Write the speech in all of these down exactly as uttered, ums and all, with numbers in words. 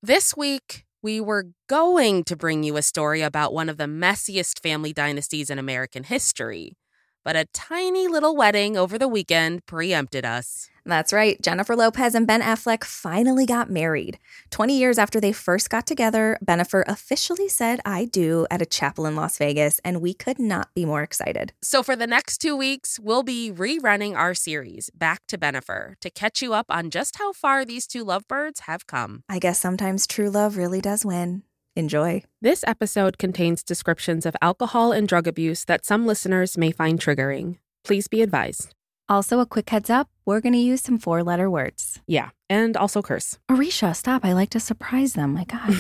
This week, we were going to bring you a story about one of the messiest family dynasties in American history, but a tiny little wedding over the weekend preempted us. That's right. Jennifer Lopez and Ben Affleck finally got married. twenty years after they first got together, Bennifer officially said I do at a chapel in Las Vegas, and we could not be more excited. So for the next two weeks, we'll be rerunning our series, Back to Bennifer, to catch you up on just how far these two lovebirds have come. I guess sometimes true love really does win. Enjoy. This episode contains descriptions of alcohol and drug abuse that some listeners may find triggering. Please be advised. Also, a quick heads up, we're going to use some four-letter words. Yeah, and also curse. Orisha, stop. I like to surprise them. My God.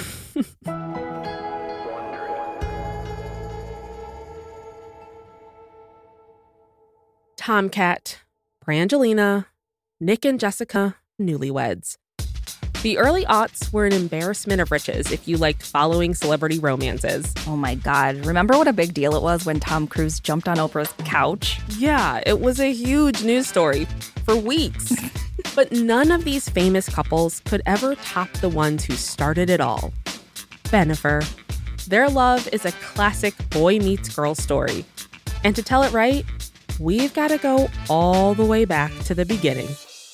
Tomcat, Brangelina, Nick and Jessica, newlyweds. The early aughts were an embarrassment of riches if you liked following celebrity romances. Oh my God. Remember what a big deal it was when Tom Cruise jumped on Oprah's couch? Yeah, it was a huge news story for weeks. But none of these famous couples could ever top the ones who started it all. Bennifer. Their love is a classic boy meets girl story. And to tell it right, we've got to go all the way back to the beginning.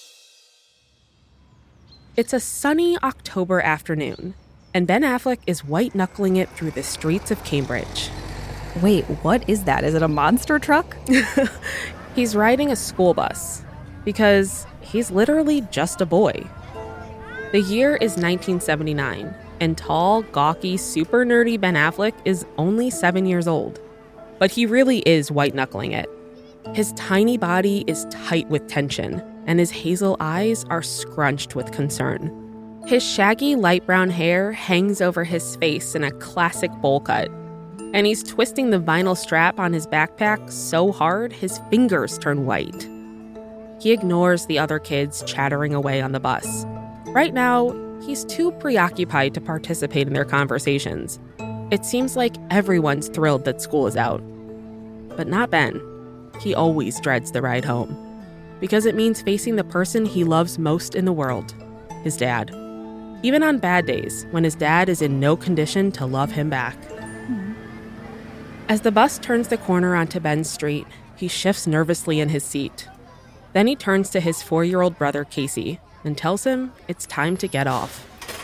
It's a sunny October afternoon, and Ben Affleck is white-knuckling it through the streets of Cambridge. Wait, what is that? Is it a monster truck? He's riding a school bus, because he's literally just a boy. The year is nineteen seventy-nine, and tall, gawky, super nerdy Ben Affleck is only seven years old. But he really is white-knuckling it. His tiny body is tight with tension, and his hazel eyes are scrunched with concern. His shaggy light brown hair hangs over his face in a classic bowl cut, and he's twisting the vinyl strap on his backpack so hard his fingers turn white. He ignores the other kids chattering away on the bus. Right now, he's too preoccupied to participate in their conversations. It seems like everyone's thrilled that school is out. But not Ben. He always dreads the ride home. Because it means facing the person he loves most in the world, his dad. Even on bad days, when his dad is in no condition to love him back. Mm-hmm. As the bus turns the corner onto Ben's street, he shifts nervously in his seat. Then he turns to his four-year-old brother, Casey, and tells him it's time to get off.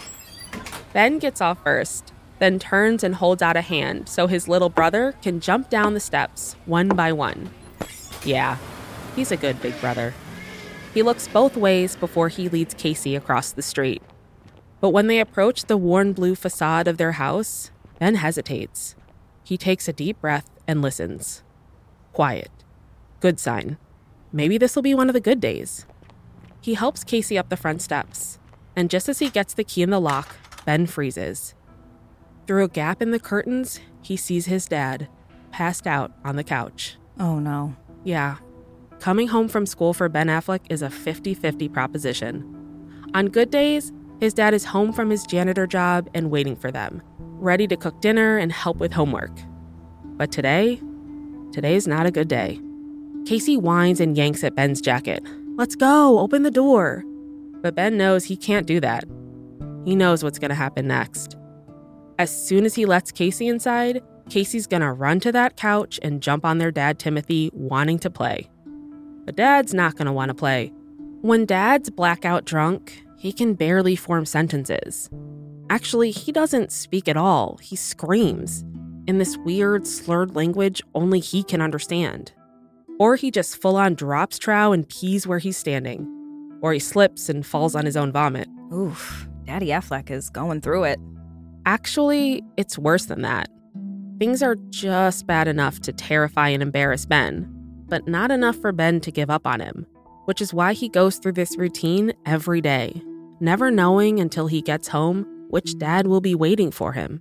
Ben gets off first, then turns and holds out a hand so his little brother can jump down the steps, one by one. Yeah. He's a good big brother. He looks both ways before he leads Casey across the street. But when they approach the worn blue facade of their house, Ben hesitates. He takes a deep breath and listens. Quiet. Good sign. Maybe this will be one of the good days. He helps Casey up the front steps, and just as he gets the key in the lock, Ben freezes. Through a gap in the curtains, he sees his dad, passed out on the couch. Oh no. Yeah. Coming home from school for Ben Affleck is a fifty-fifty proposition. On good days, his dad is home from his janitor job and waiting for them, ready to cook dinner and help with homework. But today, today's not a good day. Casey whines and yanks at Ben's jacket. Let's go, open the door. But Ben knows he can't do that. He knows what's going to happen next. As soon as he lets Casey inside, Casey's going to run to that couch and jump on their dad, Timothy, wanting to play. But Dad's not going to want to play. When Dad's blackout drunk, he can barely form sentences. Actually, he doesn't speak at all. He screams in this weird, slurred language only he can understand. Or he just full-on drops trow and pees where he's standing. Or he slips and falls on his own vomit. Oof, Daddy Affleck is going through it. Actually, it's worse than that. Things are just bad enough to terrify and embarrass Ben, but not enough for Ben to give up on him, which is why he goes through this routine every day, never knowing until he gets home which dad will be waiting for him.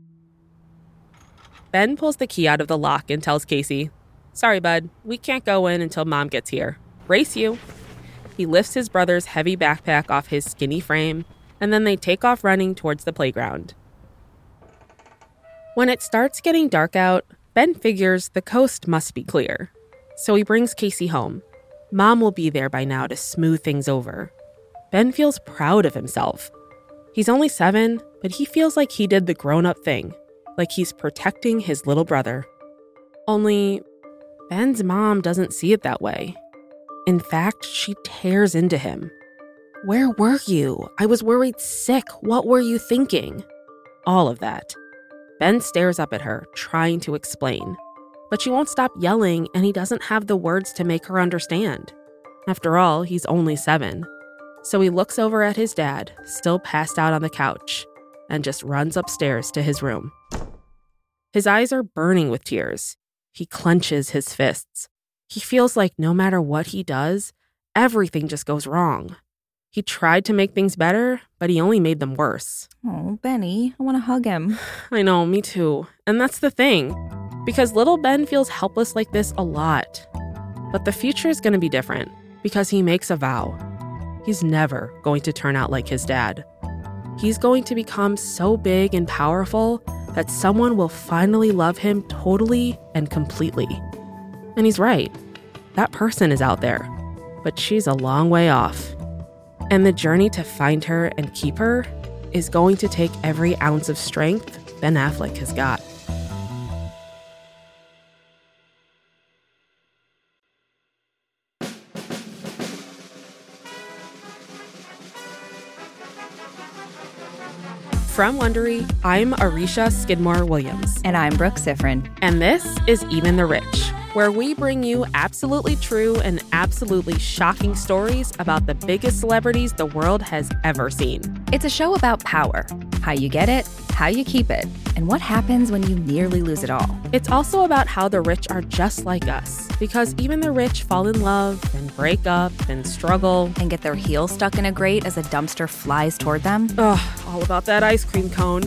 Ben pulls the key out of the lock and tells Casey, "Sorry, bud, we can't go in until Mom gets here. Race you." He lifts his brother's heavy backpack off his skinny frame, and then they take off running towards the playground. When it starts getting dark out, Ben figures the coast must be clear. So he brings Casey home. Mom will be there by now to smooth things over. Ben feels proud of himself. He's only seven, but he feels like he did the grown-up thing, like he's protecting his little brother. Only, Ben's mom doesn't see it that way. In fact, she tears into him. "Where were you? I was worried sick. What were you thinking?" All of that. Ben stares up at her, trying to explain. But she won't stop yelling, and he doesn't have the words to make her understand. After all, he's only seven. So he looks over at his dad, still passed out on the couch, and just runs upstairs to his room. His eyes are burning with tears. He clenches his fists. He feels like no matter what he does, everything just goes wrong. He tried to make things better, but he only made them worse. Oh, Benny, I want to hug him. I know, me too. And that's the thing, because little Ben feels helpless like this a lot. But the future is going to be different, because he makes a vow. He's never going to turn out like his dad. He's going to become so big and powerful that someone will finally love him totally and completely. And he's right. That person is out there, but she's a long way off. And the journey to find her and keep her is going to take every ounce of strength Ben Affleck has got. From Wondery, I'm Arisha Skidmore-Williams. And I'm Brooke Sifrin. And this is Even the Rich, where we bring you absolutely true and absolutely shocking stories about the biggest celebrities the world has ever seen. It's a show about power, how you get it, how you keep it, and what happens when you nearly lose it all. It's also about how the rich are just like us, because even the rich fall in love and break up and struggle. And get their heel stuck in a grate as a dumpster flies toward them. Ugh, all about that ice cream cone.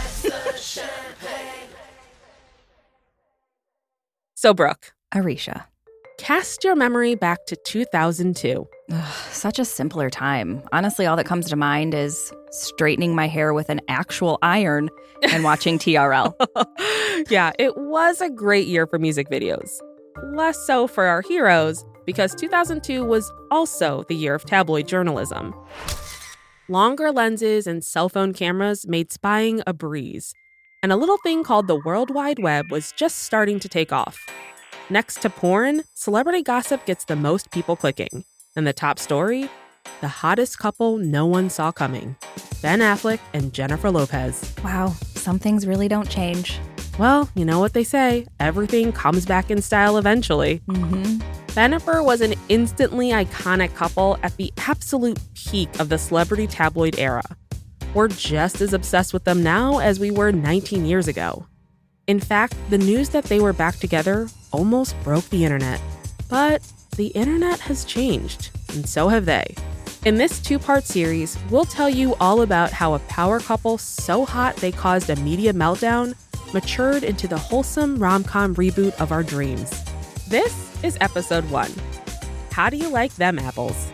So, Brooke. Arisha. Cast your memory back to two thousand two. Ugh, such a simpler time. Honestly, all that comes to mind is straightening my hair with an actual iron and watching T R L. Yeah, it was a great year for music videos. Less so for our heroes, because two thousand two was also the year of tabloid journalism. Longer lenses and cell phone cameras made spying a breeze, and a little thing called the World Wide Web was just starting to take off. Next to porn, celebrity gossip gets the most people clicking. And the top story? The hottest couple no one saw coming. Ben Affleck and Jennifer Lopez. Wow, some things really don't change. Well, you know what they say. Everything comes back in style eventually. Mm-hmm. Bennifer was an instantly iconic couple at the absolute peak of the celebrity tabloid era. We're just as obsessed with them now as we were nineteen years ago. In fact, the news that they were back together almost broke the internet. But the internet has changed, and so have they. In this two-part series, we'll tell you all about how a power couple so hot they caused a media meltdown matured into the wholesome rom-com reboot of our dreams. This is episode one. How do you like them apples?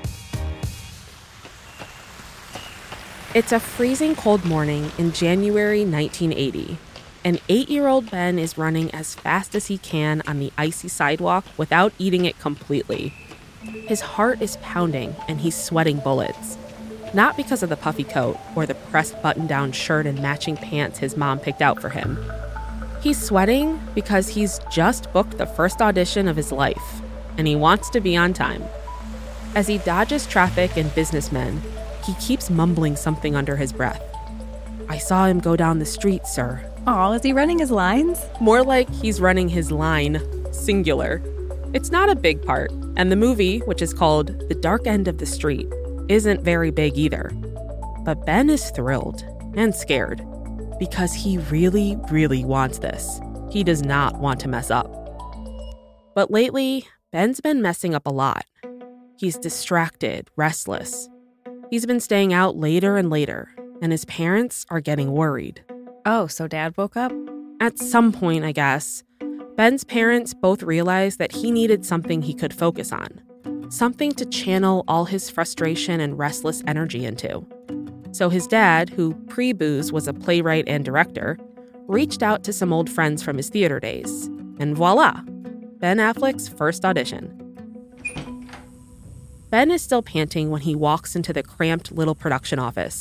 It's a freezing cold morning in January nineteen eighty. And eight-year-old Ben is running as fast as he can on the icy sidewalk without eating it completely. His heart is pounding and he's sweating bullets. Not because of the puffy coat or the pressed button-down shirt and matching pants his mom picked out for him. He's sweating because he's just booked the first audition of his life, and he wants to be on time. As he dodges traffic and businessmen, he keeps mumbling something under his breath. "I saw him go down the street, sir." Aw, is he running his lines? More like he's running his line, singular. It's not a big part, and the movie, which is called The Dark End of the Street, isn't very big either. But Ben is thrilled and scared because he really, really wants this. He does not want to mess up. But lately, Ben's been messing up a lot. He's distracted, restless. He's been staying out later and later, and his parents are getting worried. Oh, so Dad woke up? At some point, I guess. Ben's parents both realized that he needed something he could focus on. Something to channel all his frustration and restless energy into. So his dad, who pre-booze was a playwright and director, reached out to some old friends from his theater days. And voila! Ben Affleck's first audition. Ben is still panting when he walks into the cramped little production office.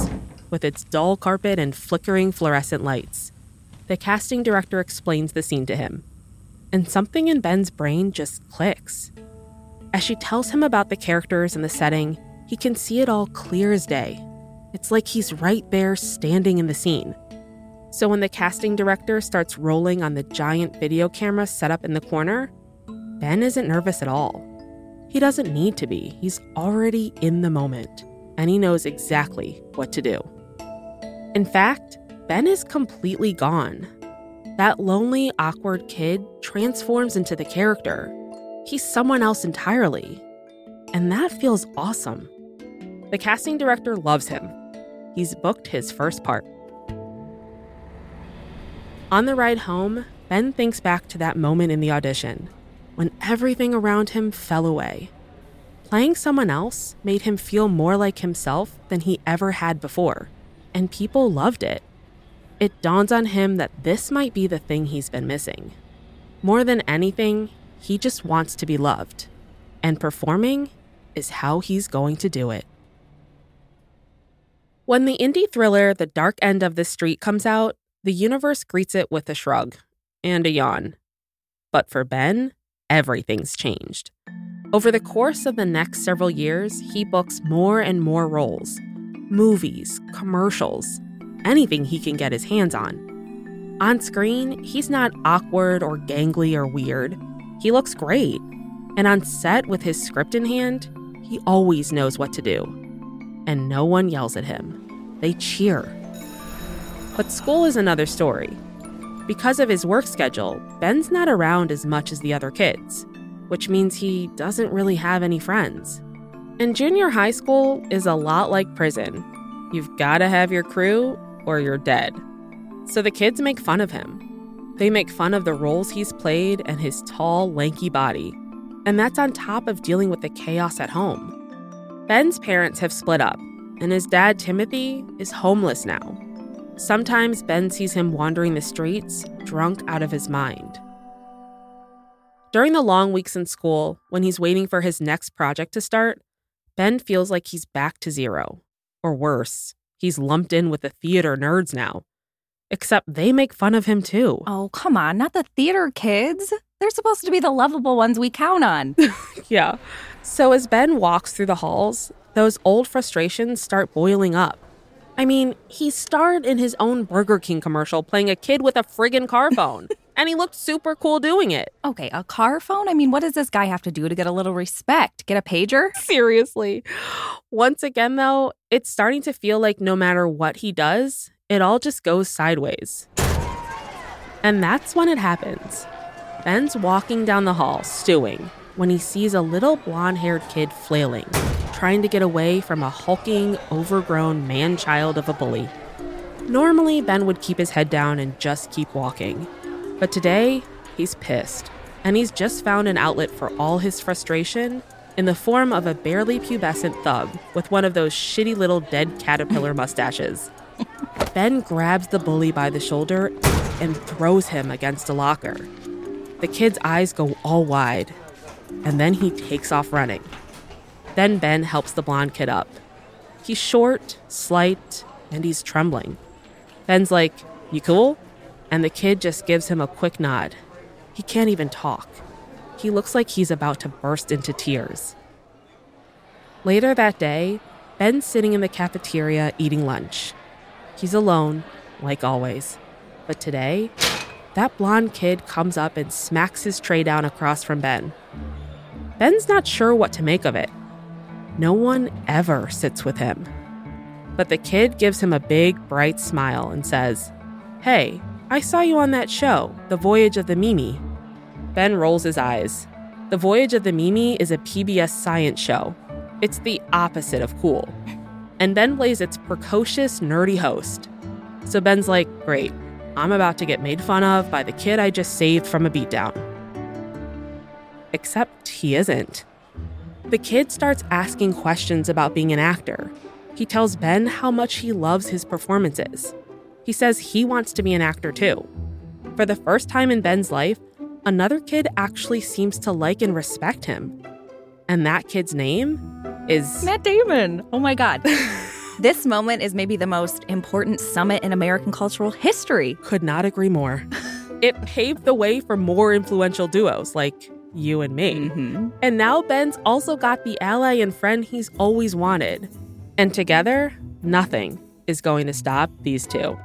with its dull carpet and flickering fluorescent lights. The casting director explains the scene to him, and something in Ben's brain just clicks. As she tells him about the characters and the setting, he can see it all clear as day. It's like he's right there standing in the scene. So when the casting director starts rolling on the giant video camera set up in the corner, Ben isn't nervous at all. He doesn't need to be. He's already in the moment, and he knows exactly what to do. In fact, Ben is completely gone. That lonely, awkward kid transforms into the character. He's someone else entirely. And that feels awesome. The casting director loves him. He's booked his first part. On the ride home, Ben thinks back to that moment in the audition, when everything around him fell away. Playing someone else made him feel more like himself than he ever had before, and people loved it. It dawns on him that this might be the thing he's been missing. More than anything, he just wants to be loved, and performing is how he's going to do it. When the indie thriller The Dark End of the Street comes out, the universe greets it with a shrug and a yawn. But for Ben, everything's changed. Over the course of the next several years, he books more and more roles. Movies, commercials, anything he can get his hands on. On screen, he's not awkward or gangly or weird. He looks great. And on set with his script in hand, he always knows what to do. And no one yells at him. They cheer. But school is another story. Because of his work schedule, Ben's not around as much as the other kids, which means he doesn't really have any friends. And junior high school is a lot like prison. You've got to have your crew or you're dead. So the kids make fun of him. They make fun of the roles he's played and his tall, lanky body. And that's on top of dealing with the chaos at home. Ben's parents have split up, and his dad, Timothy, is homeless now. Sometimes Ben sees him wandering the streets, drunk out of his mind. During the long weeks in school, when he's waiting for his next project to start, Ben feels like he's back to zero. Or worse, he's lumped in with the theater nerds now. Except they make fun of him too. Oh, come on, not the theater kids. They're supposed to be the lovable ones we count on. Yeah. So as Ben walks through the halls, those old frustrations start boiling up. I mean, he starred in his own Burger King commercial playing a kid with a friggin' car phone. And he looked super cool doing it. Okay, a car phone? I mean, what does this guy have to do to get a little respect? Get a pager? Seriously. Once again, though, it's starting to feel like no matter what he does, it all just goes sideways. And that's when it happens. Ben's walking down the hall, stewing, when he sees a little blonde-haired kid flailing, trying to get away from a hulking, overgrown man-child of a bully. Normally, Ben would keep his head down and just keep walking. But today, he's pissed, and he's just found an outlet for all his frustration in the form of a barely pubescent thug with one of those shitty little dead caterpillar mustaches. Ben grabs the bully by the shoulder and throws him against a locker. The kid's eyes go all wide, and then he takes off running. Then Ben helps the blonde kid up. He's short, slight, and he's trembling. Ben's like, "You cool?" And the kid just gives him a quick nod. He can't even talk. He looks like he's about to burst into tears. Later that day, Ben's sitting in the cafeteria eating lunch. He's alone, like always. But today, that blonde kid comes up and smacks his tray down across from Ben. Ben's not sure what to make of it. No one ever sits with him. But the kid gives him a big, bright smile and says, "Hey, I saw you on that show, The Voyage of the Mimi." Ben rolls his eyes. The Voyage of the Mimi is a P B S science show. It's the opposite of cool. And Ben plays its precocious, nerdy host. So Ben's like, great, I'm about to get made fun of by the kid I just saved from a beatdown. Except he isn't. The kid starts asking questions about being an actor. He tells Ben how much he loves his performances. He says he wants to be an actor too. For the first time in Ben's life, another kid actually seems to like and respect him. And that kid's name is... Matt Damon. Oh my God. This moment is maybe the most important summit in American cultural history. Could not agree more. It paved the way for more influential duos like you and me. Mm-hmm. And now Ben's also got the ally and friend he's always wanted. And together, nothing is going to stop these two.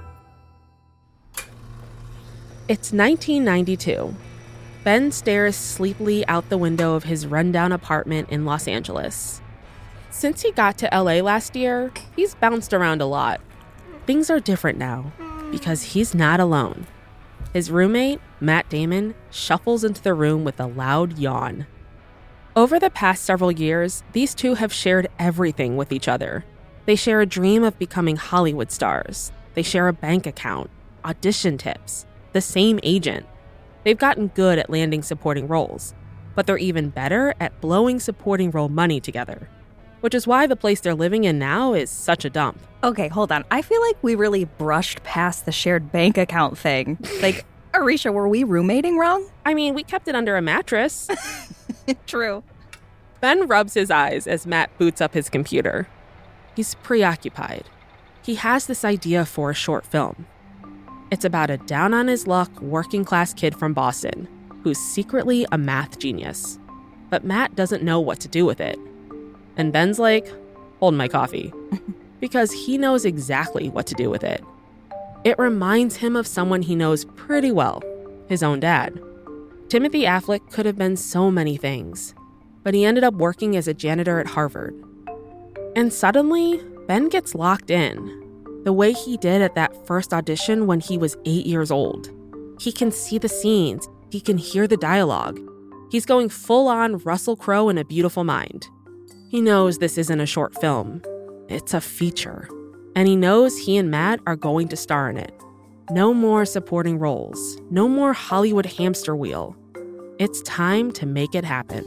It's nineteen ninety-two. Ben stares sleepily out the window of his rundown apartment in Los Angeles. Since he got to L A last year, he's bounced around a lot. Things are different now because he's not alone. His roommate, Matt Damon, shuffles into the room with a loud yawn. Over the past several years, these two have shared everything with each other. They share a dream of becoming Hollywood stars. They share a bank account, audition tips, the same agent. They've gotten good at landing supporting roles, but they're even better at blowing supporting role money together, which is why the place they're living in now is such a dump. Okay, hold on. I feel like we really brushed past the shared bank account thing. Like, Arisha, were we roommating wrong? I mean, we kept it under a mattress. True. Ben rubs his eyes as Matt boots up his computer. He's preoccupied. He has this idea for a short film. It's about a down-on-his-luck working-class kid from Boston who's secretly a math genius. But Matt doesn't know what to do with it. And Ben's like, hold my coffee. Because he knows exactly what to do with it. It reminds him of someone he knows pretty well, his own dad. Timothy Affleck could have been so many things, but he ended up working as a janitor at Harvard. And suddenly, Ben gets locked in. The way he did at that first audition when he was eight years old. He can see the scenes. He can hear the dialogue. He's going full-on Russell Crowe in A Beautiful Mind. He knows this isn't a short film. It's a feature. And he knows he and Matt are going to star in it. No more supporting roles. No more Hollywood hamster wheel. It's time to make it happen.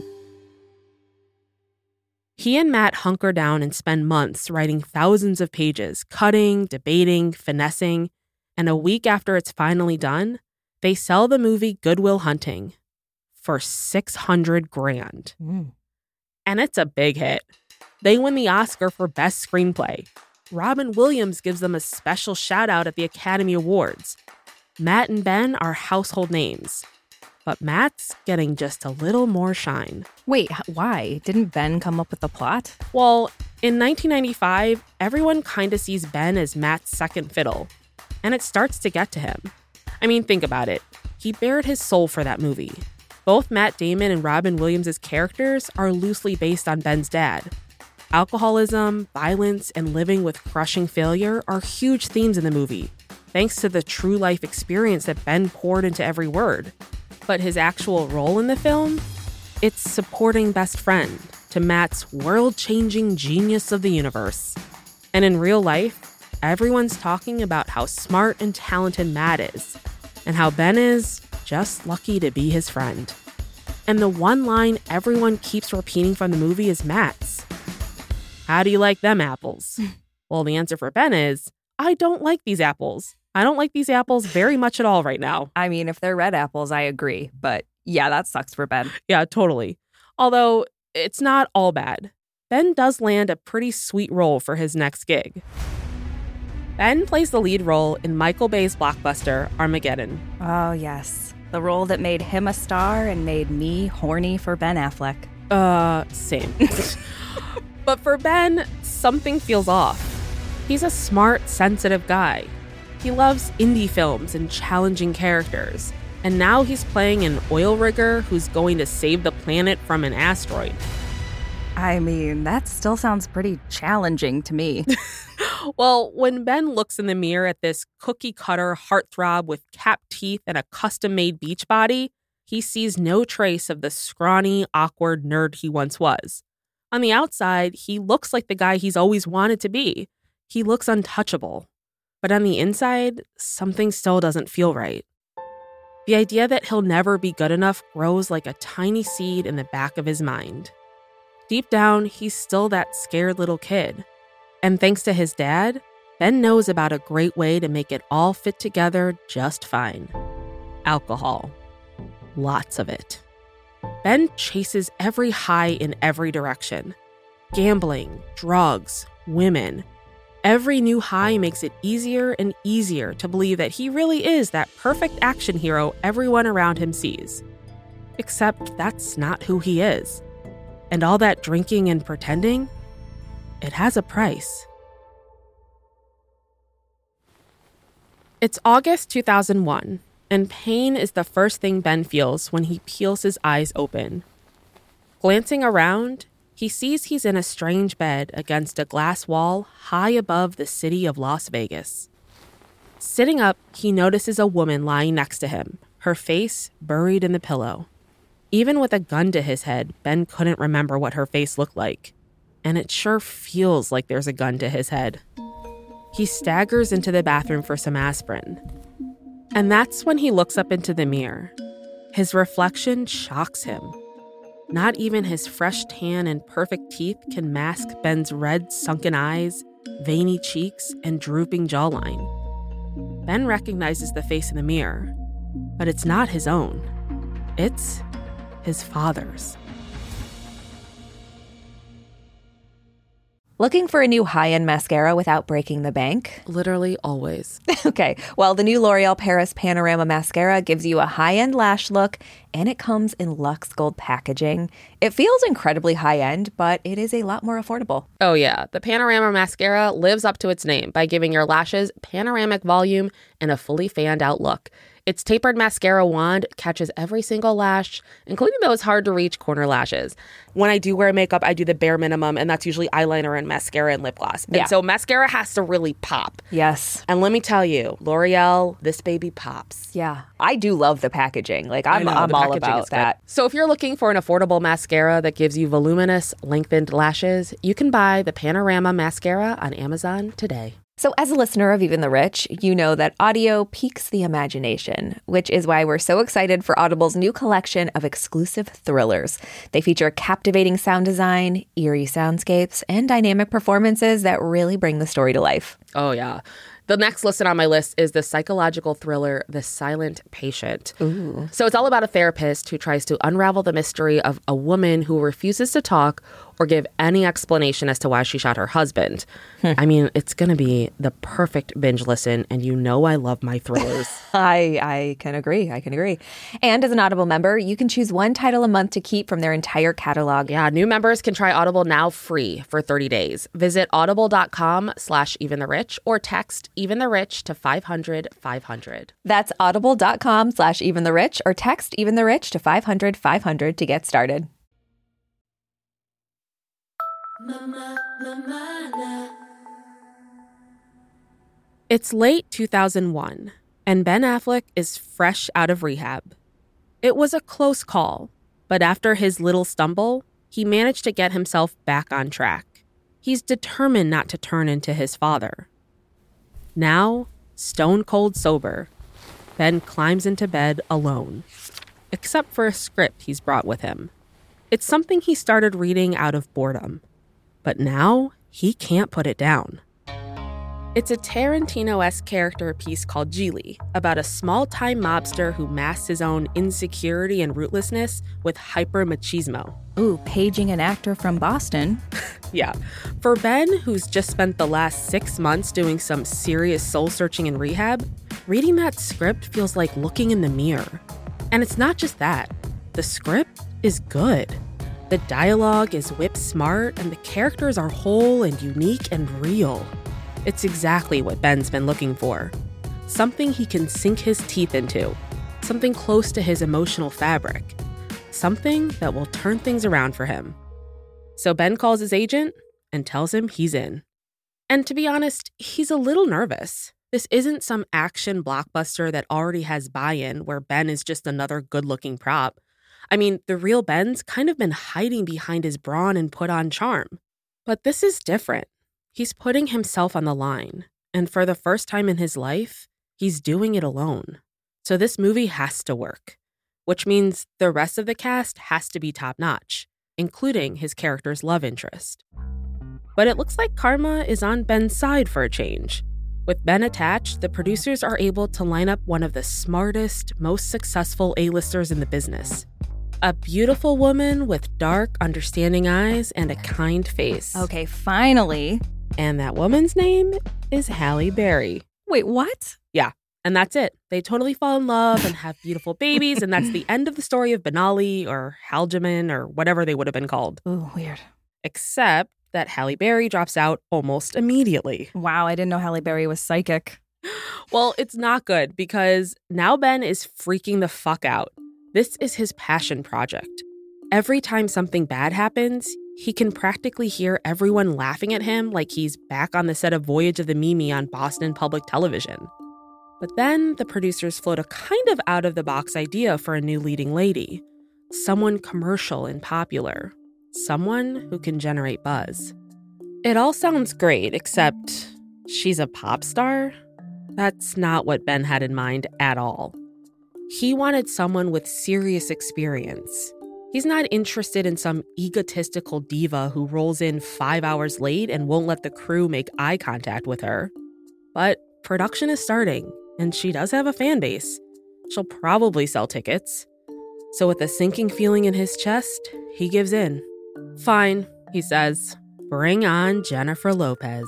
He and Matt hunker down and spend months writing thousands of pages, cutting, debating, finessing, and a week after it's finally done, they sell the movie Good Will Hunting for six hundred grand. Mm. And it's a big hit. They win the Oscar for Best Screenplay. Robin Williams gives them a special shout out at the Academy Awards. Matt and Ben are household names. But Matt's getting just a little more shine. Wait, why? Didn't Ben come up with the plot? Well, in nineteen ninety-five, everyone kind of sees Ben as Matt's second fiddle. And it starts to get to him. I mean, think about it. He bared his soul for that movie. Both Matt Damon and Robin Williams' characters are loosely based on Ben's dad. Alcoholism, violence, and living with crushing failure are huge themes in the movie, thanks to the true life experience that Ben poured into every word. But his actual role in the film? It's supporting best friend to Matt's world-changing genius of the universe. And in real life, everyone's talking about how smart and talented Matt is, and how Ben is just lucky to be his friend. And the one line everyone keeps repeating from the movie is Matt's. How do you like them apples? Well, the answer for Ben is, I don't like these apples. I don't like these apples very much at all right now. I mean, if they're red apples, I agree. But yeah, that sucks for Ben. Yeah, totally. Although, it's not all bad. Ben does land a pretty sweet role for his next gig. Ben plays the lead role in Michael Bay's blockbuster, Armageddon. Oh, yes. The role that made him a star and made me horny for Ben Affleck. Uh, same. But for Ben, something feels off. He's a smart, sensitive guy. He loves indie films and challenging characters. And now he's playing an oil rigger who's going to save the planet from an asteroid. I mean, that still sounds pretty challenging to me. Well, when Ben looks in the mirror at this cookie-cutter heartthrob with capped teeth and a custom-made beach body, he sees no trace of the scrawny, awkward nerd he once was. On the outside, he looks like the guy he's always wanted to be. He looks untouchable. But on the inside, something still doesn't feel right. The idea that he'll never be good enough grows like a tiny seed in the back of his mind. Deep down, he's still that scared little kid. And thanks to his dad, Ben knows about a great way to make it all fit together just fine. Alcohol. Lots of it. Ben chases every high in every direction. Gambling, drugs, women, Every new high makes it easier and easier to believe that he really is that perfect action hero everyone around him sees. Except that's not who he is. And all that drinking and pretending, it has a price. It's August two thousand one, and pain is the first thing Ben feels when he peels his eyes open. Glancing around, he sees he's in a strange bed against a glass wall high above the city of Las Vegas. Sitting up, he notices a woman lying next to him, her face buried in the pillow. Even with a gun to his head, Ben couldn't remember what her face looked like. And it sure feels like there's a gun to his head. He staggers into the bathroom for some aspirin. And that's when he looks up into the mirror. His reflection shocks him. Not even his fresh tan and perfect teeth can mask Ben's red, sunken eyes, veiny cheeks, and drooping jawline. Ben recognizes the face in the mirror, but it's not his own. It's his father's. Looking for a new high-end mascara without breaking the bank? Literally always. Okay, well, the new L'Oreal Paris Panorama Mascara gives you a high-end lash look, and it comes in Luxe Gold packaging. It feels incredibly high-end, but it is a lot more affordable. Oh yeah, the Panorama Mascara lives up to its name by giving your lashes panoramic volume and a fully fanned-out look. Its tapered mascara wand catches every single lash, including those hard-to-reach corner lashes. When I do wear makeup, I do the bare minimum, and that's usually eyeliner and mascara and lip gloss. And yeah. so mascara has to really pop. Yes. And let me tell you, L'Oreal, this baby pops. Yeah. I do love the packaging. Like, I'm, know, I'm all about that. So if you're looking for an affordable mascara that gives you voluminous, lengthened lashes, you can buy the Panorama Mascara on Amazon today. So as a listener of Even the Rich, you know that audio piques the imagination, which is why we're so excited for Audible's new collection of exclusive thrillers. They feature captivating sound design, eerie soundscapes, and dynamic performances that really bring the story to life. Oh, yeah. The next listed on my list is the psychological thriller, The Silent Patient. Ooh. So it's all about a therapist who tries to unravel the mystery of a woman who refuses to talk or give any explanation as to why she shot her husband. I mean, it's going to be the perfect binge listen, and you know I love my thrillers. I I can agree. I can agree. And as an Audible member, you can choose one title a month to keep from their entire catalog. Yeah, new members can try Audible now free for thirty days. Visit audible.com slash even the rich or text even the rich to five hundred five hundred. That's audible.com slash even the rich or text even the rich to five hundred five hundred to get started. Mama, mama, It's late two thousand one, and Ben Affleck is fresh out of rehab. It was a close call, but after his little stumble, he managed to get himself back on track. He's determined not to turn into his father. Now, stone cold sober, Ben climbs into bed alone, except for a script he's brought with him. It's something he started reading out of boredom, but now he can't put it down. It's a Tarantino-esque character piece called Geely, about a small-time mobster who masks his own insecurity and rootlessness with hyper-machismo. Ooh, paging an actor from Boston. Yeah. For Ben, who's just spent the last six months doing some serious soul-searching in rehab, reading that script feels like looking in the mirror. And it's not just that. The script is good. The dialogue is whip smart, and the characters are whole and unique and real. It's exactly what Ben's been looking for. Something he can sink his teeth into. Something close to his emotional fabric. Something that will turn things around for him. So Ben calls his agent and tells him he's in. And to be honest, he's a little nervous. This isn't some action blockbuster that already has buy-in where Ben is just another good-looking prop. I mean, the real Ben's kind of been hiding behind his brawn and put-on charm. But this is different. He's putting himself on the line, and for the first time in his life, he's doing it alone. So this movie has to work, which means the rest of the cast has to be top-notch, including his character's love interest. But it looks like karma is on Ben's side for a change. With Ben attached, the producers are able to line up one of the smartest, most successful A-listers in the business. A beautiful woman with dark, understanding eyes and a kind face. Okay, finally, And that woman's name is Halle Berry. Wait, what? Yeah, and that's it. They totally fall in love and have beautiful babies, and that's the end of the story of Benali or Haljaman or whatever they would have been called. Ooh, weird. Except that Halle Berry drops out almost immediately. Wow, I didn't know Halle Berry was psychic. Well, it's not good because now Ben is freaking the fuck out. This is his passion project. Every time something bad happens, he can practically hear everyone laughing at him like he's back on the set of Voyage of the Mimi on Boston Public Television. But then the producers float a kind of out-of-the-box idea for a new leading lady. Someone commercial and popular. Someone who can generate buzz. It all sounds great, except she's a pop star? That's not what Ben had in mind at all. He wanted someone with serious experience. He's not interested in some egotistical diva who rolls in five hours late and won't let the crew make eye contact with her. But production is starting, and she does have a fan base. She'll probably sell tickets. So with a sinking feeling in his chest, he gives in. Fine, he says. Bring on Jennifer Lopez.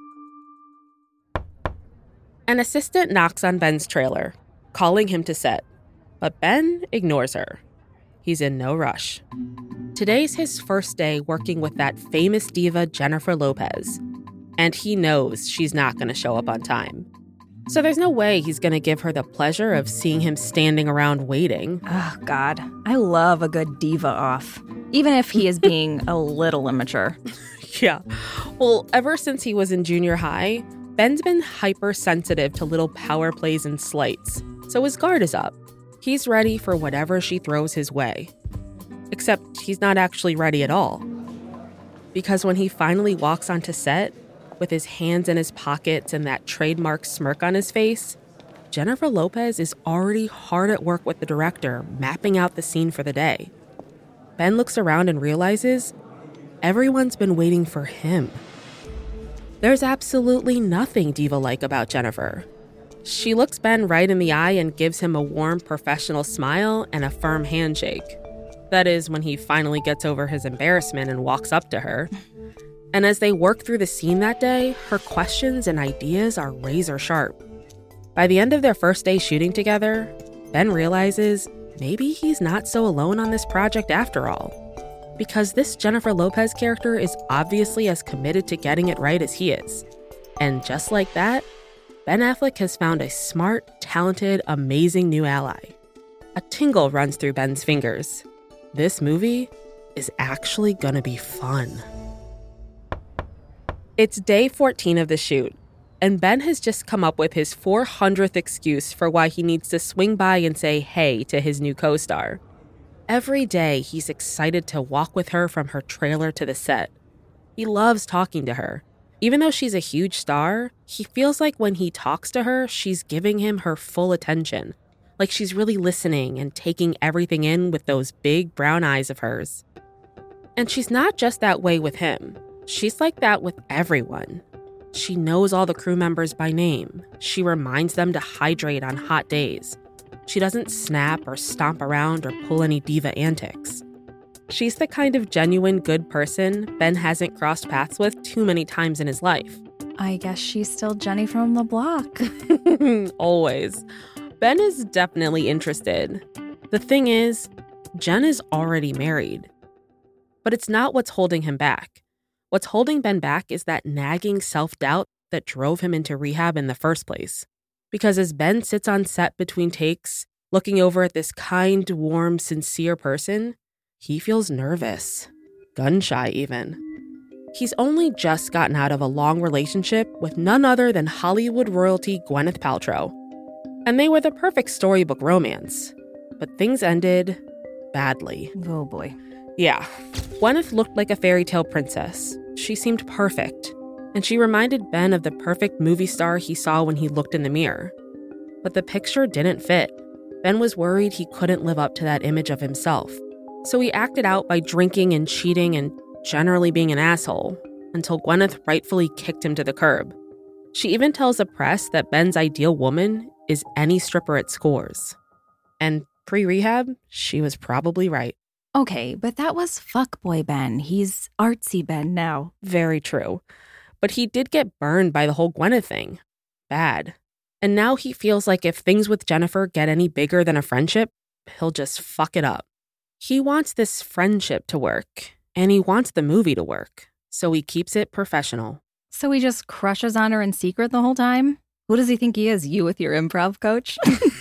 An assistant knocks on Ben's trailer, calling him to set. But Ben ignores her. He's in no rush. Today's his first day working with that famous diva Jennifer Lopez. And he knows she's not going to show up on time. So there's no way he's going to give her the pleasure of seeing him standing around waiting. Oh, God. I love a good diva off. Even if he is being a little immature. Yeah. Well, ever since he was in junior high, Ben's been hypersensitive to little power plays and slights. So his guard is up. He's ready for whatever she throws his way. Except he's not actually ready at all. Because when he finally walks onto set, with his hands in his pockets and that trademark smirk on his face, Jennifer Lopez is already hard at work with the director, mapping out the scene for the day. Ben looks around and realizes everyone's been waiting for him. There's absolutely nothing diva-like about Jennifer. She looks Ben right in the eye and gives him a warm, professional smile and a firm handshake. That is, when he finally gets over his embarrassment and walks up to her. And as they work through the scene that day, her questions and ideas are razor sharp. By the end of their first day shooting together, Ben realizes maybe he's not so alone on this project after all. Because this Jennifer Lopez character is obviously as committed to getting it right as he is. And just like that, Ben Affleck has found a smart, talented, amazing new ally. A tingle runs through Ben's fingers. This movie is actually gonna be fun. It's day fourteen of the shoot, and Ben has just come up with his four hundredth excuse for why he needs to swing by and say hey to his new co-star. Every day, he's excited to walk with her from her trailer to the set. He loves talking to her. Even though she's a huge star, he feels like when he talks to her, she's giving him her full attention. Like she's really listening and taking everything in with those big brown eyes of hers. And she's not just that way with him. She's like that with everyone. She knows all the crew members by name. She reminds them to hydrate on hot days. She doesn't snap or stomp around or pull any diva antics. She's the kind of genuine good person Ben hasn't crossed paths with too many times in his life. I guess she's still Jenny from the block. Always. Ben is definitely interested. The thing is, Jen is already married. But it's not what's holding him back. What's holding Ben back is that nagging self-doubt that drove him into rehab in the first place. Because as Ben sits on set between takes, looking over at this kind, warm, sincere person, he feels nervous, gun-shy even. He's only just gotten out of a long relationship with none other than Hollywood royalty Gwyneth Paltrow. And they were the perfect storybook romance. But things ended badly. Oh boy. Yeah. Gwyneth looked like a fairy tale princess. She seemed perfect. And she reminded Ben of the perfect movie star he saw when he looked in the mirror. But the picture didn't fit. Ben was worried he couldn't live up to that image of himself. So he acted out by drinking and cheating and generally being an asshole, until Gwyneth rightfully kicked him to the curb. She even tells the press that Ben's ideal woman is any stripper at Scores. And pre-rehab, she was probably right. Okay, but that was fuckboy Ben. He's artsy Ben now. Very true. But he did get burned by the whole Gwyneth thing. Bad. And now he feels like if things with Jennifer get any bigger than a friendship, he'll just fuck it up. He wants this friendship to work, and he wants the movie to work, so he keeps it professional. So he just crushes on her in secret the whole time? Who does he think he is, you with your improv coach?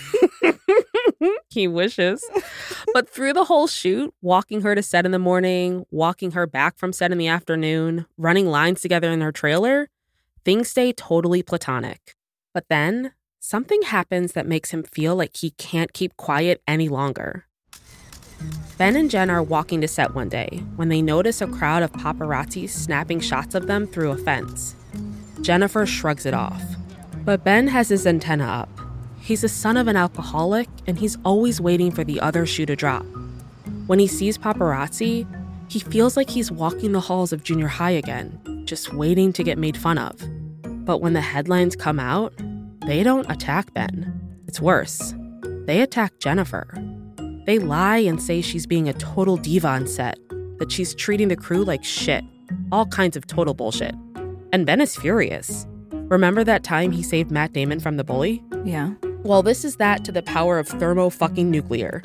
He wishes. But through the whole shoot, walking her to set in the morning, walking her back from set in the afternoon, running lines together in their trailer, things stay totally platonic. But then, something happens that makes him feel like he can't keep quiet any longer. Ben and Jen are walking to set one day when they notice a crowd of paparazzi snapping shots of them through a fence. Jennifer shrugs it off. But Ben has his antenna up. He's the son of an alcoholic, and he's always waiting for the other shoe to drop. When he sees paparazzi, he feels like he's walking the halls of junior high again, just waiting to get made fun of. But when the headlines come out, they don't attack Ben. It's worse. They attack Jennifer. They lie and say she's being a total diva on set, that she's treating the crew like shit. All kinds of total bullshit. And Ben is furious. Remember that time he saved Matt Damon from the bully? Yeah. Well, this is that to the power of thermo-fucking-nuclear.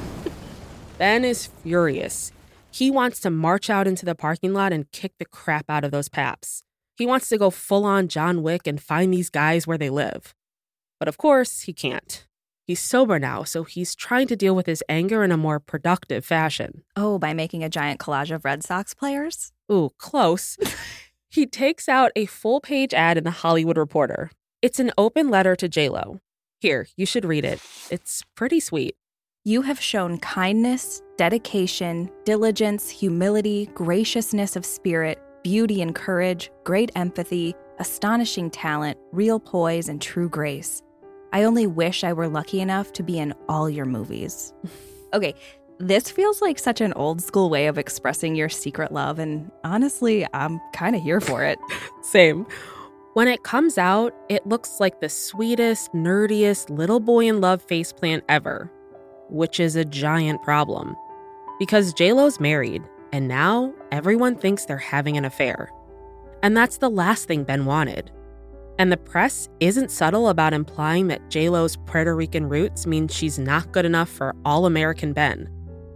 Ben is furious. He wants to march out into the parking lot and kick the crap out of those paps. He wants to go full-on John Wick and find these guys where they live. But of course, he can't. He's sober now, so he's trying to deal with his anger in a more productive fashion. Oh, by making a giant collage of Red Sox players? Ooh, close. He takes out a full-page ad in The Hollywood Reporter. It's an open letter to J-Lo. Here, you should read it. It's pretty sweet. You have shown kindness, dedication, diligence, humility, graciousness of spirit, beauty and courage, great empathy, astonishing talent, real poise, and true grace. I only wish I were lucky enough to be in all your movies. Okay, this feels like such an old school way of expressing your secret love, and honestly, I'm kind of here for it. Same. When it comes out, it looks like the sweetest, nerdiest little boy in love faceplant ever, which is a giant problem. Because J-Lo's married, and now everyone thinks they're having an affair. And that's the last thing Ben wanted. And the press isn't subtle about implying that J-Lo's Puerto Rican roots mean she's not good enough for all-American Ben.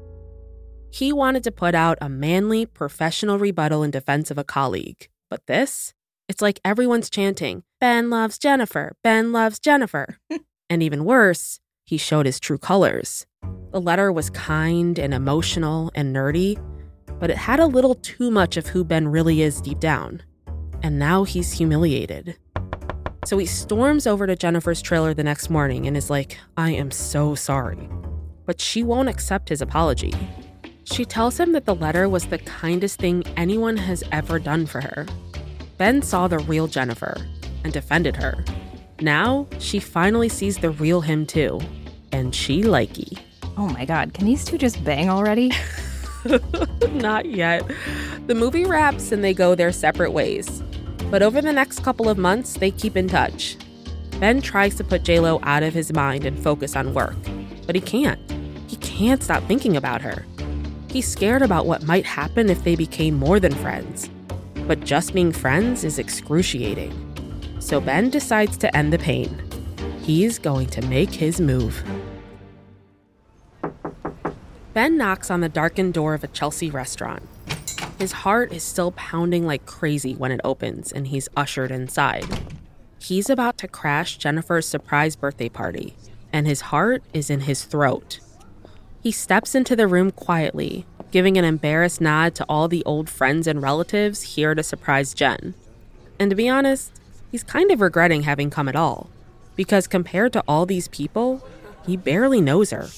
He wanted to put out a manly, professional rebuttal in defense of a colleague. But this? It's like everyone's chanting, Ben loves Jennifer, Ben loves Jennifer. And even worse, he showed his true colors. The letter was kind and emotional and nerdy, but it had a little too much of who Ben really is deep down. And now he's humiliated. So he storms over to Jennifer's trailer the next morning and is like, I am so sorry. But she won't accept his apology. She tells him that the letter was the kindest thing anyone has ever done for her. Ben saw the real Jennifer and defended her. Now, she finally sees the real him too. And she likey. Oh my God, can these two just bang already? Not yet. The movie wraps and they go their separate ways. But over the next couple of months, they keep in touch. Ben tries to put J-Lo out of his mind and focus on work. But he can't. He can't stop thinking about her. He's scared about what might happen if they became more than friends. But just being friends is excruciating. So Ben decides to end the pain. He's going to make his move. Ben knocks on the darkened door of a Chelsea restaurant. His heart is still pounding like crazy when it opens and he's ushered inside. He's about to crash Jennifer's surprise birthday party, and his heart is in his throat. He steps into the room quietly, giving an embarrassed nod to all the old friends and relatives here to surprise Jen. And to be honest, he's kind of regretting having come at all, because compared to all these people, he barely knows her.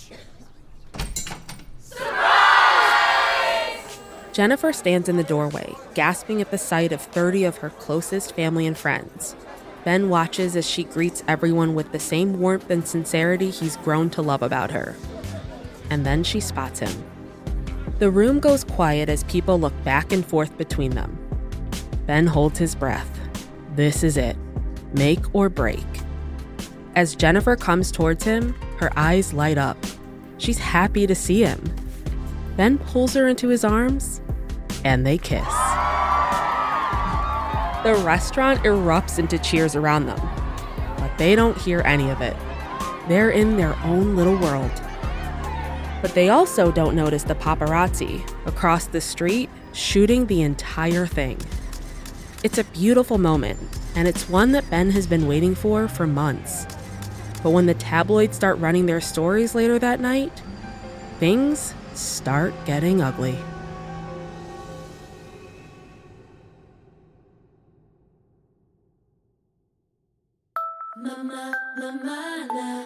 Jennifer stands in the doorway, gasping at the sight of thirty of her closest family and friends. Ben watches as she greets everyone with the same warmth and sincerity he's grown to love about her. And then she spots him. The room goes quiet as people look back and forth between them. Ben holds his breath. This is it. Make or break. As Jennifer comes towards him, her eyes light up. She's happy to see him. Ben pulls her into his arms, and they kiss. The restaurant erupts into cheers around them, but they don't hear any of it. They're in their own little world. But they also don't notice the paparazzi across the street shooting the entire thing. It's a beautiful moment, and it's one that Ben has been waiting for for months. But when the tabloids start running their stories later that night, things start getting ugly. Mama, mama, na.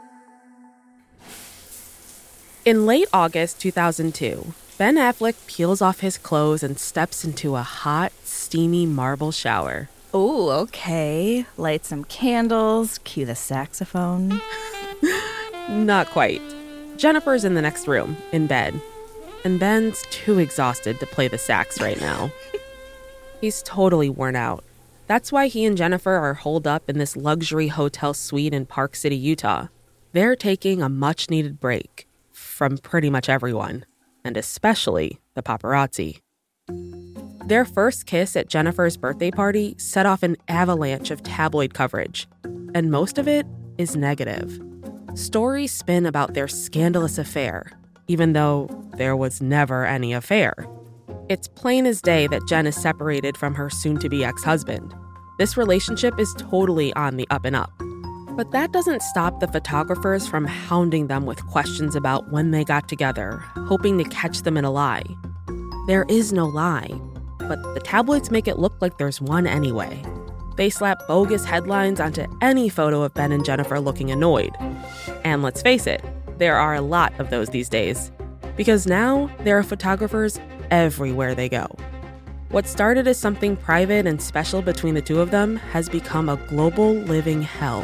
In late August two thousand two, Ben Affleck peels off his clothes and steps into a hot, steamy marble shower. Ooh, okay. Light some candles, cue the saxophone. Not quite. Jennifer's in the next room, in bed. And Ben's too exhausted to play the sax right now. He's totally worn out. That's why he and Jennifer are holed up in this luxury hotel suite in Park City, Utah. They're taking a much-needed break from pretty much everyone, and especially the paparazzi. Their first kiss at Jennifer's birthday party set off an avalanche of tabloid coverage, and most of it is negative. Stories spin about their scandalous affair, even though there was never any affair. It's plain as day that Jen is separated from her soon-to-be ex-husband. This relationship is totally on the up and up. But that doesn't stop the photographers from hounding them with questions about when they got together, hoping to catch them in a lie. There is no lie, but the tabloids make it look like there's one anyway. They slap bogus headlines onto any photo of Ben and Jennifer looking annoyed. And let's face it, there are a lot of those these days. Because now, there are photographers everywhere they go. What started as something private and special between the two of them has become a global living hell.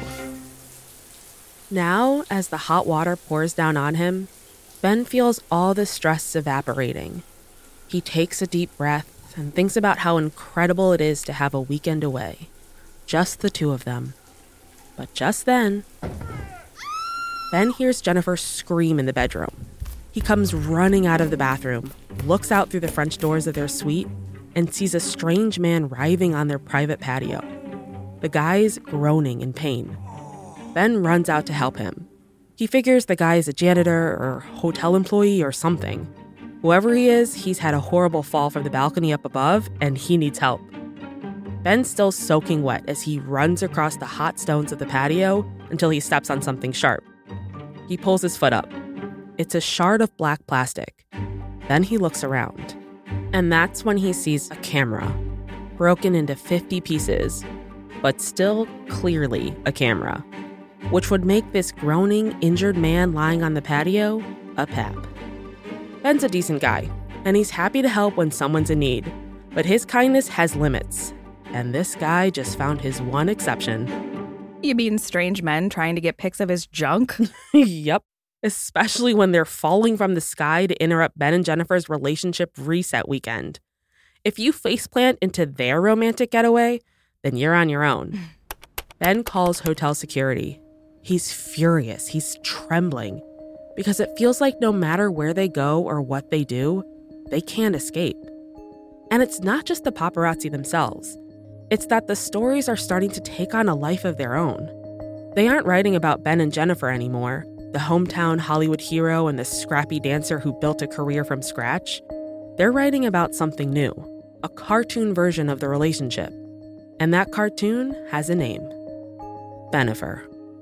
Now, as the hot water pours down on him, Ben feels all the stress evaporating. He takes a deep breath and thinks about how incredible it is to have a weekend away. Just the two of them. But just then, Ben hears Jennifer scream in the bedroom. He comes running out of the bathroom, looks out through the French doors of their suite, and sees a strange man writhing on their private patio. The guy's groaning in pain. Ben runs out to help him. He figures the guy is a janitor or hotel employee or something. Whoever he is, he's had a horrible fall from the balcony up above, and he needs help. Ben's still soaking wet as he runs across the hot stones of the patio until he steps on something sharp. He pulls his foot up. It's a shard of black plastic. Then he looks around. And that's when he sees a camera, broken into fifty pieces, but still clearly a camera, which would make this groaning, injured man lying on the patio a pap. Ben's a decent guy, and he's happy to help when someone's in need, but his kindness has limits, and this guy just found his one exception. You mean strange men trying to get pics of his junk? Yep. Especially when they're falling from the sky to interrupt Ben and Jennifer's relationship reset weekend. If you faceplant into their romantic getaway, then you're on your own. Ben calls hotel security. He's furious. He's trembling because it feels like no matter where they go or what they do, they can't escape. And it's not just the paparazzi themselves. It's that the stories are starting to take on a life of their own. They aren't writing about Ben and Jennifer anymore, the hometown Hollywood hero and the scrappy dancer who built a career from scratch. They're writing about something new, a cartoon version of the relationship. And that cartoon has a name. Bennifer.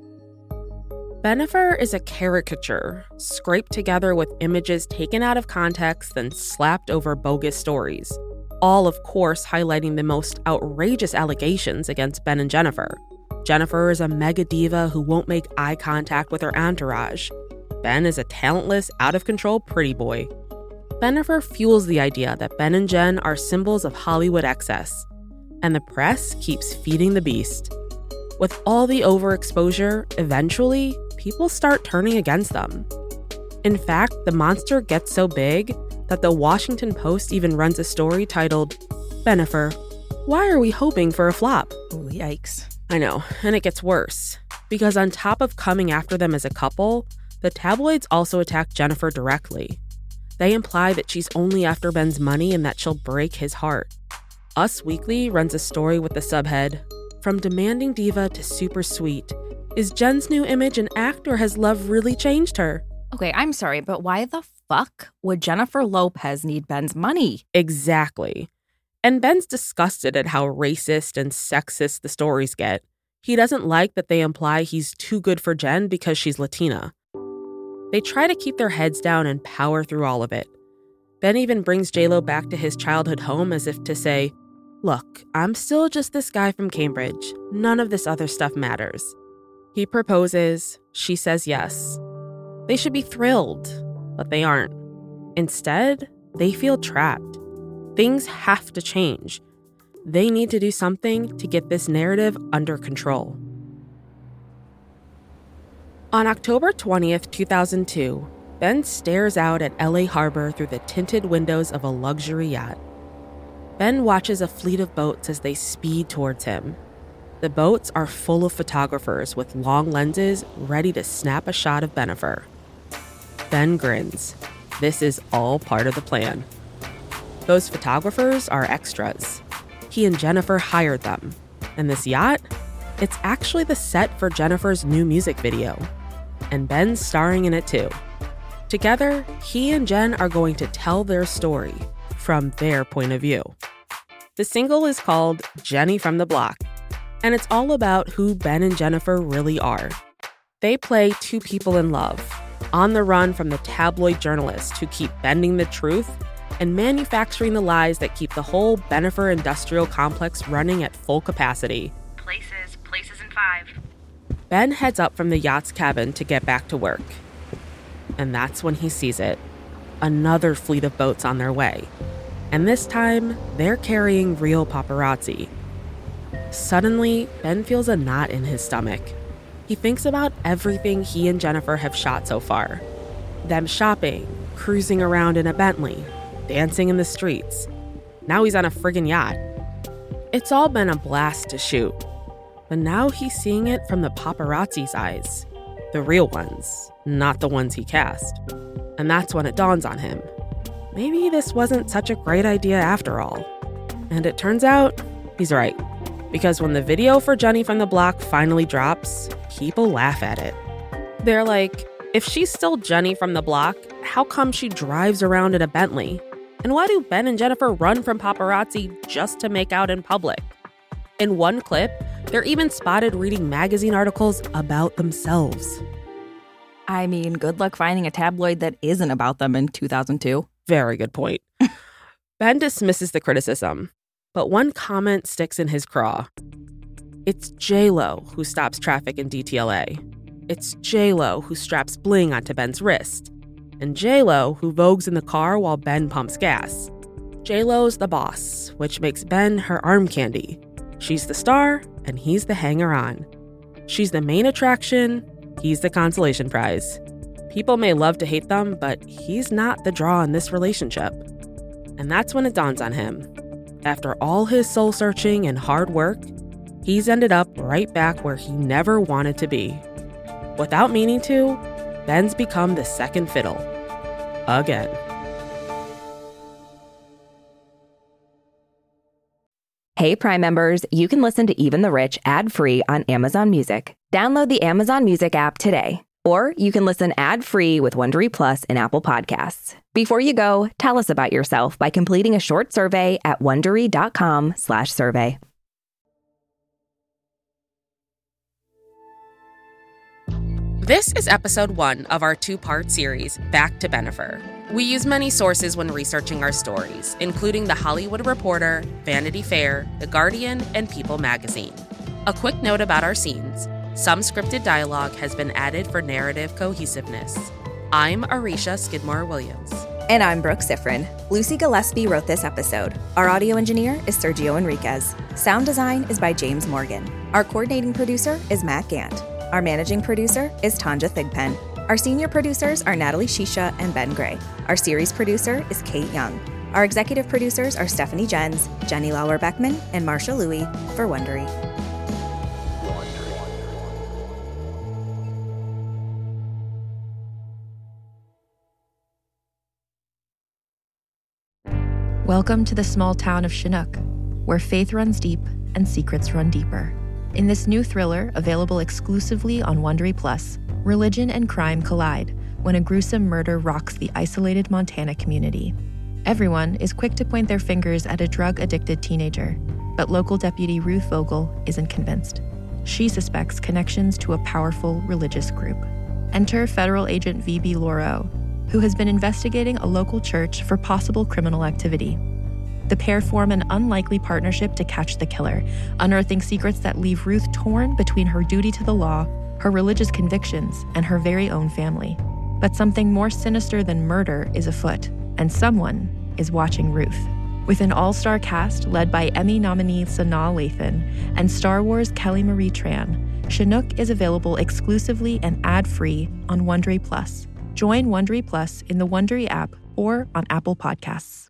Bennifer is a caricature, scraped together with images taken out of context and slapped over bogus stories, all of course highlighting the most outrageous allegations against Ben and Jennifer. Jennifer is a mega diva who won't make eye contact with her entourage. Ben is a talentless, out-of-control pretty boy. Bennifer fuels the idea that Ben and Jen are symbols of Hollywood excess, and the press keeps feeding the beast. With all the overexposure, eventually, people start turning against them. In fact, the monster gets so big that the Washington Post even runs a story titled, "Bennifer, why are we hoping for a flop?" Ooh, yikes. I know, and it gets worse. Because on top of coming after them as a couple, the tabloids also attack Jennifer directly. They imply that she's only after Ben's money and that she'll break his heart. Us Weekly runs a story with the subhead, "From demanding diva to super sweet. Is Jen's new image an act or has love really changed her?" Okay, I'm sorry, but why the fuck would Jennifer Lopez need Ben's money? Exactly. And Ben's disgusted at how racist and sexist the stories get. He doesn't like that they imply he's too good for Jen because she's Latina. They try to keep their heads down and power through all of it. Ben even brings J-Lo back to his childhood home as if to say, "Look, I'm still just this guy from Cambridge. None of this other stuff matters." He proposes. She says yes. They should be thrilled, but they aren't. Instead, they feel trapped. Things have to change. They need to do something to get this narrative under control. On October twentieth, two thousand two, Ben stares out at L A Harbor through the tinted windows of a luxury yacht. Ben watches a fleet of boats as they speed towards him. The boats are full of photographers with long lenses ready to snap a shot of Bennifer. Ben grins. This is all part of the plan. Those photographers are extras. He and Jennifer hired them. And this yacht? It's actually the set for Jennifer's new music video. And Ben's starring in it too. Together, he and Jen are going to tell their story from their point of view. The single is called Jenny from the Block, and it's all about who Ben and Jennifer really are. They play two people in love, on the run from the tabloid journalists who keep bending the truth and manufacturing the lies that keep the whole Bennifer industrial complex running at full capacity. Places, places in five. Ben heads up from the yacht's cabin to get back to work. And that's when he sees it. Another fleet of boats on their way. And this time, they're carrying real paparazzi. Suddenly, Ben feels a knot in his stomach. He thinks about everything he and Jennifer have shot so far. Them shopping, cruising around in a Bentley, dancing in the streets. Now he's on a friggin' yacht. It's all been a blast to shoot. But now he's seeing it from the paparazzi's eyes. The real ones, not the ones he cast. And that's when it dawns on him. Maybe this wasn't such a great idea after all. And it turns out, he's right. Because when the video for Jenny from the Block finally drops, people laugh at it. They're like, if she's still Jenny from the Block, how come she drives around in a Bentley? And why do Ben and Jennifer run from paparazzi just to make out in public? In one clip, they're even spotted reading magazine articles about themselves. I mean, good luck finding a tabloid that isn't about them in two thousand two. Very good point. Ben dismisses the criticism, but one comment sticks in his craw. It's J-Lo who stops traffic in D T L A. It's J-Lo who straps bling onto Ben's wrist. And J-Lo who vogues in the car while Ben pumps gas. J-Lo's the boss, which makes Ben her arm candy. She's the star, and he's the hanger-on. She's the main attraction, he's the consolation prize. People may love to hate them, but he's not the draw in this relationship. And that's when it dawns on him. After all his soul-searching and hard work, he's ended up right back where he never wanted to be. Without meaning to, Ben's become the second fiddle. Again. Hey, Prime members, you can listen to Even the Rich ad-free on Amazon Music. Download the Amazon Music app today. Or you can listen ad-free with Wondery Plus in Apple Podcasts. Before you go, tell us about yourself by completing a short survey at Wondery.com slash survey. This is episode one of our two-part series, Back to Bennifer. We use many sources when researching our stories, including The Hollywood Reporter, Vanity Fair, The Guardian, and People magazine. A quick note about our scenes. Some scripted dialogue has been added for narrative cohesiveness. I'm Arisha Skidmore-Williams. And I'm Brooke Sifrin. Lucy Gillespie wrote this episode. Our audio engineer is Sergio Enriquez. Sound design is by James Morgan. Our coordinating producer is Matt Gant. Our managing producer is Tanja Thigpen. Our senior producers are Natalie Shisha and Ben Gray. Our series producer is Kate Young. Our executive producers are Stephanie Jens, Jenny Lauer-Beckman, and Marsha Louie for Wondery. Welcome to the small town of Chinook. where faith runs deep and secrets run deeper. In this new thriller, available exclusively on Wondery Plus, religion and crime collide when a gruesome murder rocks the isolated Montana community. Everyone is quick to point their fingers at a drug-addicted teenager, but local deputy Ruth Vogel isn't convinced. She suspects connections to a powerful religious group. Enter federal agent V B Lauro, who has been investigating a local church for possible criminal activity. The pair form an unlikely partnership to catch the killer, unearthing secrets that leave Ruth torn between her duty to the law, her religious convictions, and her very own family. But something more sinister than murder is afoot, and someone is watching Ruth. With an all-star cast led by Emmy nominee Sanaa Lathan and Star Wars Kelly Marie Tran, Chinook is available exclusively and ad-free on Wondery Plus. Join Wondery Plus in the Wondery app or on Apple Podcasts.